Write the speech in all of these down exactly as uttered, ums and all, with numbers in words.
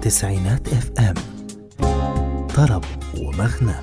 تسعينات اف ام، طرب ومغنى.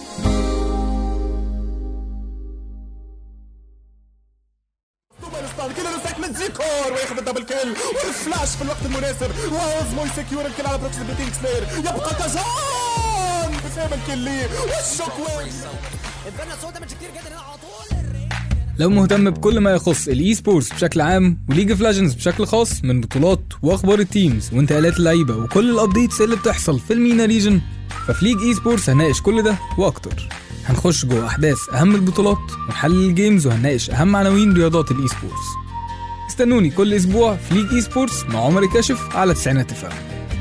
كده نسيت من ديكور وياخذ الدبل كيل والفلاش في الوقت المناسب وازمو يسكيور الكل على بروكس البريتنج سلاير. يبقى كازان بفهم الكل ليه والشوك وين البنا صوتها مش كتير جدا على طول. لو مهتم بكل ما يخص الاي سبورتس بشكل عام وليج اوف ليجندز بشكل خاص، من بطولات واخبار التيمز وانتقالات اللعيبه وكل الابديتس اللي بتحصل في المينا ريجن، ففي ليج اي سبورتس هنناقش كل ده واكتر. هنخش جوه احداث اهم البطولات ونحلل الجيمز وهنناقش اهم عناوين رياضات الاي سبورتس. استنوني كل اسبوع في ليج اي سبورتس مع عمر كاشف على تسعينات اف ام.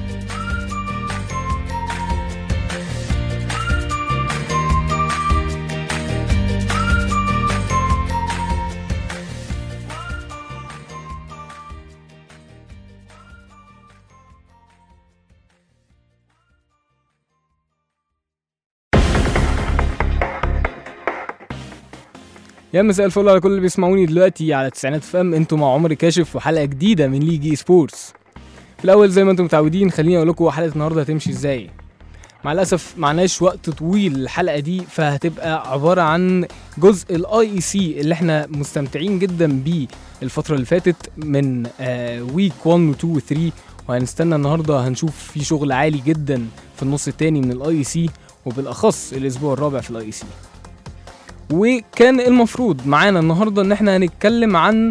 يا مساء الفل على كل اللي بيسمعوني دلوقتي على تسعينات اف ام. انتوا مع عمر كاشف وحلقه جديده من ليج اي سبورتس. في الاول زي ما انتم متعودين خليني اقول لكم حلقه النهارده هتمشي ازاي. مع الاسف معناش وقت طويل الحلقه دي، فهتبقى عباره عن جزء الاي اي سي اللي احنا مستمتعين جدا بيه الفتره اللي فاتت من آه ويك واحد و اتنين و تلاتة، وهنستنى النهارده هنشوف في شغل عالي جدا في النص الثاني من الاي اي سي، وبالاخص الاسبوع الرابع في الاي اي سي. وكان المفروض معانا النهارده ان احنا هنتكلم عن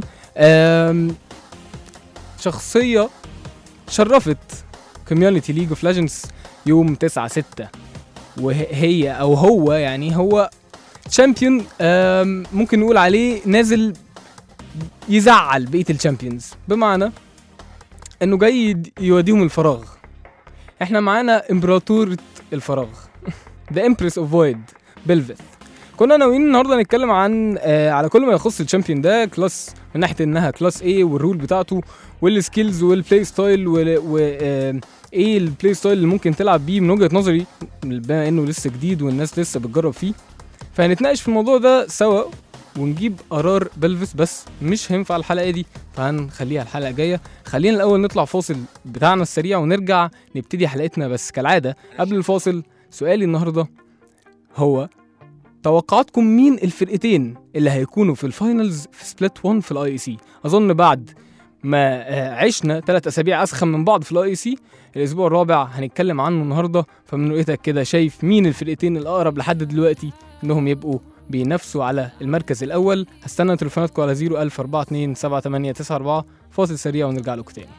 شخصيه شرفت كوميونتي ليج اوف ليجندز يوم تسعة ستة، وهي او هو يعني هو تشامبيون ممكن نقول عليه نازل يزعل بقيه الشامبيونز، بمعنى انه جاي يوديهم الفراغ. احنا معانا امبراطورة الفراغ The Empress of Void بلفيث. كنا ناويين النهارده نتكلم عن آه على كل ما يخص الشامبيون ده كلاس، من ناحيه انها كلاس ايه والرول بتاعته والسكيلز والبلاي ستايل وايه البلاي ستايل اللي ممكن تلعب بيه من وجهه نظري، بما انه لسه جديد والناس لسه بتجرب فيه. فهنتناقش في الموضوع ده سوا ونجيب قرار بلفيث، بس مش هينفع الحلقه دي فهنخليها الحلقه الجايه. خلينا الاول نطلع فاصل بتاعنا السريع ونرجع نبتدي حلقتنا. بس كالعاده قبل الفاصل سؤالي النهارده هو توقعاتكم مين الفرقتين اللي هيكونوا في الفاينلز في سبليت واحد في الاي اي سي؟ اظن بعد ما عشنا ثلاث اسابيع اسخن من بعض في الاي اي سي، الاسبوع الرابع هنتكلم عنه النهارده. فمن رؤيتك كده شايف مين الفرقتين الاقرب لحد دلوقتي انهم يبقوا بينافسوا على المركز الاول؟ هستنى تليفوناتكم على صفر ألف أربعة اتنين سبعة تمانية تسعة أربعة. فاصل سريع ونرجع لكم تاني.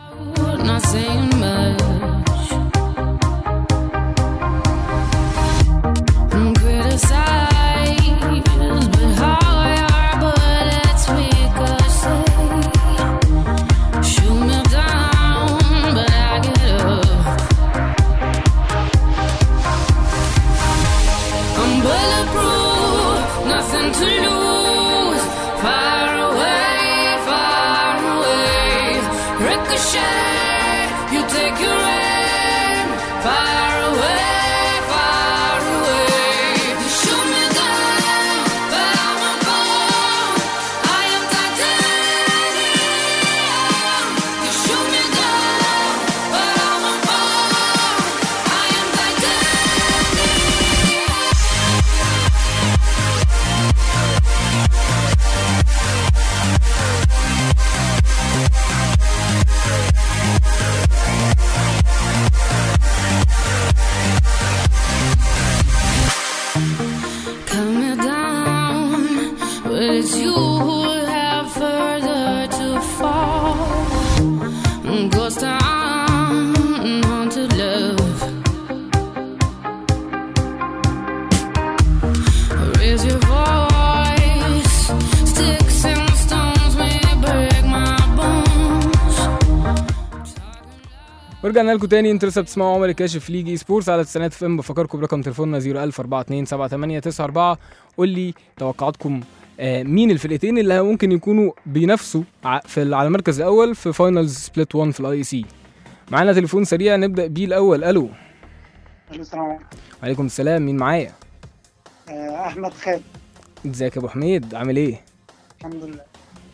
ورجعنا لكم تاني. انتوا لسه بتسمعوا عمر كاشف في ليج اي سبورتس على تسعينات اف ام. بفكركم برقم تليفوننا صفر ألف أربعة اتنين سبعة تمانية تسعة أربعة. قول لي توقعاتكم آه مين الفرقتين اللي ممكن يكونوا بينافسوا في على المركز الاول في فاينلز سبليت واحد في الاي اي سي. معانا تليفون سريع نبدا بيه الاول. الو. السلام عليكم. وعليكم السلام. مين معايا؟ آه احمد خالد. ازيك يا ابو حميد، عامل ايه؟ الحمد لله.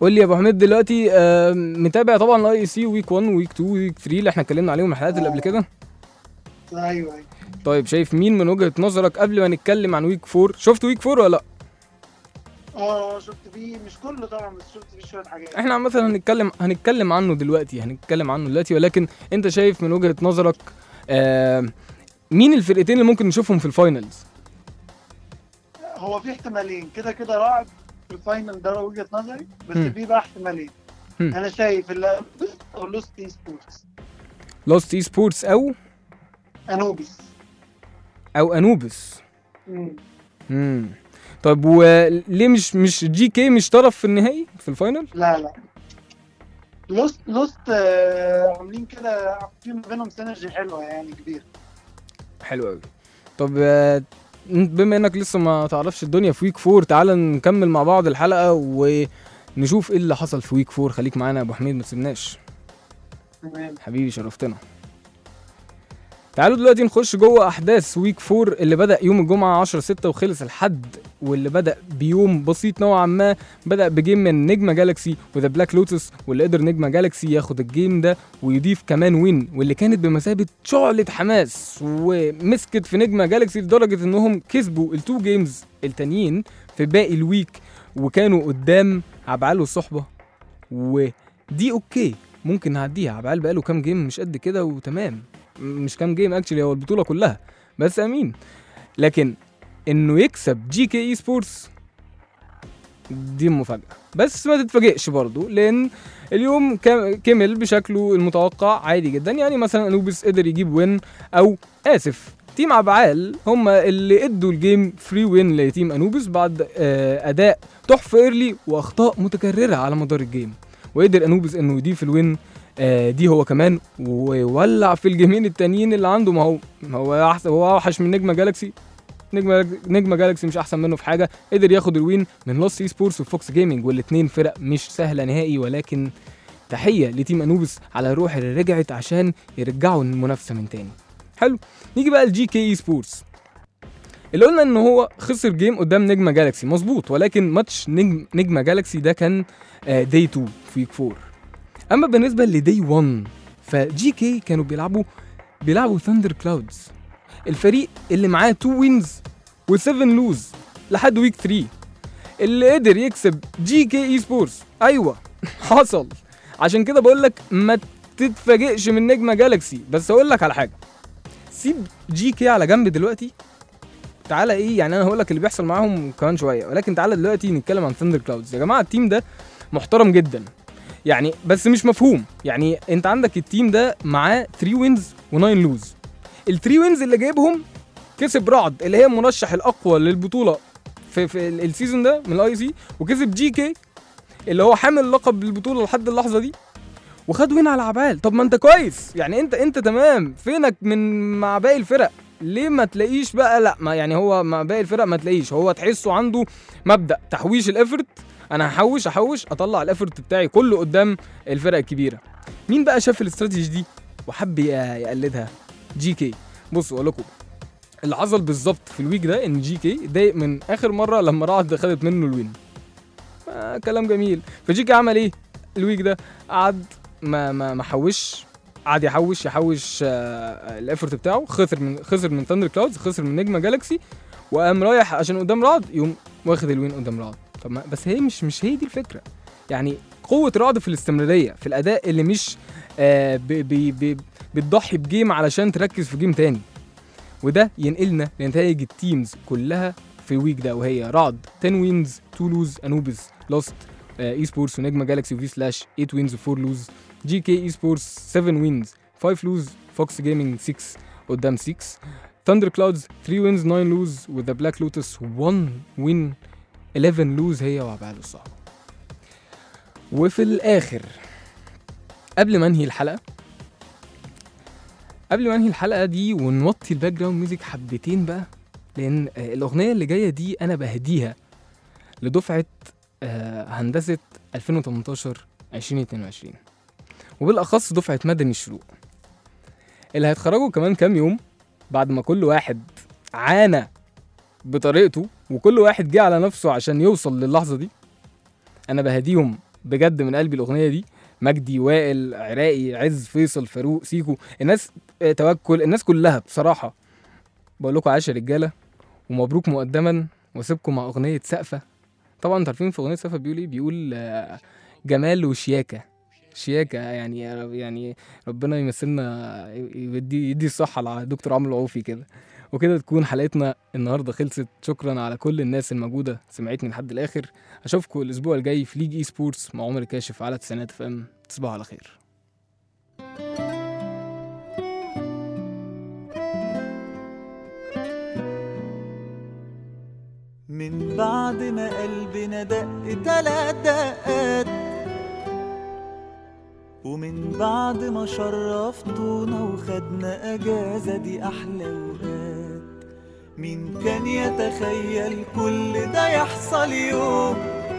قول لي يا ابو حميد دلوقتي آه متابع طبعا الاي اي سي ويك واحد ويك اتنين ويك تلاتة اللي احنا اتكلمنا عليهم الحلقات اللي قبل كده. ايوه ايوه طيب شايف مين من وجهة نظرك قبل ما نتكلم عن ويك فور؟ شفت ويك فور ولا لا؟ اه شفت فيه مش كله طبعا، بس شفت فيه شويه حاجات. احنا عامة هنتكلم هنتكلم عنه دلوقتي هنتكلم عنه دلوقتي ولكن انت شايف من وجهة نظرك آه مين الفرقتين اللي ممكن نشوفهم في الفاينلز؟ هو في احتمالين كده كده رعد في الفاينل ده وجهه نظري، بس هم. في بقى احتمالين. هم. انا شايف اللي او لوست اي سبورتس لوست اي سبورتس او انوبيس. او انوبس. مم. امم طيب وليه مش مش جي كي مش طرف في النهائي في الفاينل؟ لا لا لوست لوست آه عاملين كده في ما بينهم سينرجي حلوه يعني كبير. حلو قوي. طب آه، بما انك لسه ما تعرفش الدنيا في ويك فور تعال نكمل مع بعض الحلقة ونشوف ايه اللي حصل في ويك فور. خليك معانا يا ابو حميد ما تسيبناش تمام. حبيبي شرفتنا. تعالوا دلوقتي نخش جوه احداث ويك فور اللي بدأ يوم الجمعة عشرة ستة وخلص الحد، واللي بدأ بيوم بسيط نوعا ما. بدأ بجيم من نجمة جالاكسي وذا بلاك لوتس، واللي قدر نجمة جالاكسي ياخد الجيم ده ويضيف كمان وين، واللي كانت بمثابة شعلة حماس ومسكت في نجمة جالاكسي لدرجة انهم كسبوا التو جيمز التانيين في باقي الويك وكانوا قدام عبعال والصحبة. ودي اوكي ممكن نعديها، عبعال بقاله كام جيم مش قد كده وتمام، مش كام جيم اكشلي هو البطوله كلها بس امين. لكن انه يكسب جي كي اي سبورتس دي مفاجاه، بس ما تتفاجئش برضو لان اليوم كمل بشكله المتوقع عادي جدا. يعني مثلا انوبيس قدر يجيب وين، او اسف تيم عبعال هم اللي ادوا الجيم فري وين لتيم انوبيس بعد اداء تحفه ايرلي واخطاء متكرره على مدار الجيم، وقدر انوبيس انه يضيف الوين آه دي هو كمان ويولع في الجيمين التانيين اللي عنده. ما هو هو احسن، هو اوحش من نجمه جالاكسي. نجمه نجمه جالاكسي مش احسن منه في حاجه. قدر ياخد الوين من لوست اي سبورتس وفوكس جيمنج، والاثنين فرق مش سهله نهائي، ولكن تحيه لتيم انوبيس على الروح اللي رجعت عشان يرجعوا المنافسه من تاني. حلو، نيجي بقى لجي كي اي سبورتس اللي قلنا ان هو خسر جيم قدام نجمه جالاكسي مظبوط، ولكن ماتش نجم نجمه جالاكسي ده كان آه داي اتنين في ويك فور. اما بالنسبه لدي واحد فجي كي كانوا بيلعبوا بيلعبوا ثاندر كلاودز، الفريق اللي معاه اتنين وينز و7 لوز لحد ويك تلاتة، اللي قدر يكسب جي كي اي سبورتس. ايوه حصل. عشان كده بقول لك ما تتفاجئش من نجمه جالاكسي، بس اقول لك على حاجه، سيب جي كي على جنب دلوقتي. تعالى ايه يعني انا هقول لك اللي بيحصل معاهم كمان شويه، ولكن تعالى دلوقتي نتكلم عن ثاندر كلاودز. يا جماعه التيم ده محترم جدا يعني، بس مش مفهوم. يعني انت عندك التيم ده معاه تلاتة وينز و9 لوز. التلاتة وينز اللي جايبهم كسب رعد اللي هي المرشح الاقوى للبطوله في, في السيزون ده من الاي سي، وكسب جي كي اللي هو حامل لقب البطوله لحد اللحظه دي، وخد وين على عبال. طب ما انت كويس يعني، انت انت تمام. فينك من مع باقي الفرق؟ ليه ما تلاقيش بقى؟ لا ما يعني هو مع باقي الفرق ما تلاقيش. هو تحسه عنده مبدأ تحويش الافرت، انا هحوش احوش اطلع الافرت بتاعي كله قدام الفرق الكبيره. مين بقى شاف الاستراتيجي دي وحب يقلدها؟ جي كي. بصوا اقول لكم اللي حصل بالظبط في الويك ده، ان جي كي ضايق من اخر مره لما رعد خدت منه الوين. آه كلام جميل. فجي كي عمل ايه الويك ده؟ قعد ما ما ما حوش، قعد يحوش يحوش آه الافرت بتاعه. خسر من خسر من ثاندر كلاودز، خسر من نجمه جالاكسي، وقام رايح عشان قدام رعد يقوم واخد الوين قدام رعد. طب ما بس هي مش مش هي دي الفكره. يعني قوه رعد في الاستمراريه في الاداء اللي مش آه بي بي بي بتضحي بجيم علشان تركز في جيم تاني. وده ينقلنا لنتائج التيمز كلها في الويك ده، وهي رعد عشرة وينز اتنين لوز، انوبيس لوست اي سبورتس ونجمه جالاكسي وفي سلاش تمانية وينز و4 لوز، جي كي اي سبورتس سبعة وينز خمسة لوز، فوكس جيمنج ستة قدام ستة، ثاندر كلاودز تلاتة وينز تسعة لوز وذا بلاك لوتس واحد وين حداشر لوز هي وعبال الصعبه. وفي الاخر قبل ما انهي الحلقه قبل ما انهي الحلقه دي ونوطي الباك جراوند ميوزك حبتين بقى، لان الاغنيه اللي جايه دي انا بهديها لدفعه هندسه ألفين وتمنتاشر ألفين واتنين وعشرين، وبالاخص دفعه مدني الشروق اللي هيتخرجوا كمان كام يوم بعد ما كل واحد عانى بطريقته وكل واحد جه على نفسه عشان يوصل للحظه دي. انا بهديهم بجد من قلبي الاغنيه دي. مجدي، وائل، عراقي، عز، فيصل، فاروق، سيكو، الناس آه، توكل، الناس كلها بصراحه بقول لكم عاش يا رجاله ومبروك مقدما. واسيبكم مع اغنيه سقفه. طبعا انتوا عارفين في اغنيه سقفه بيقول ايه؟ بيقول آه، جمال وشياكه. شياكه يعني يعني ربنا يمثلنا، يدي يدي الصحه لدكتور عمرو العوفي كده. وكده تكون حلقتنا النهارده خلصت. شكرا على كل الناس الموجوده سمعتني لحد الاخر. اشوفكم الاسبوع الجاي في ليج اي سبورتس مع عمر كاشف على تسعينات اف ام. تصبحوا على خير. من بعد ما قلبنا دق تلات دقات، ومن بعد ما شرفتونا وخدنا اجازة دي احلى وقات. مين كان يتخيل كل ده يحصل يوم،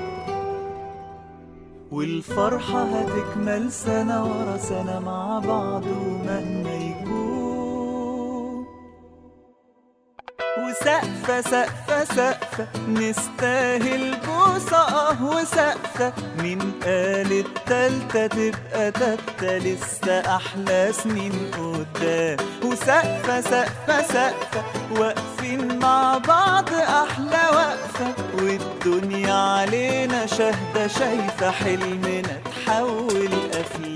والفرحة هتكمل سنة ورا سنة مع بعض ومهما يكون. وسقفة سقفة سقفة نستاهل بوسة اه وسقفة. مين قال التالتة تبقى تالتة؟ لسه أحلى سنين قدام. وسقفة سقفة سقفة واقفين مع بعض أحلى وقفة. والدنيا علينا شاهدة شايفة حلمنا تحول أفلام.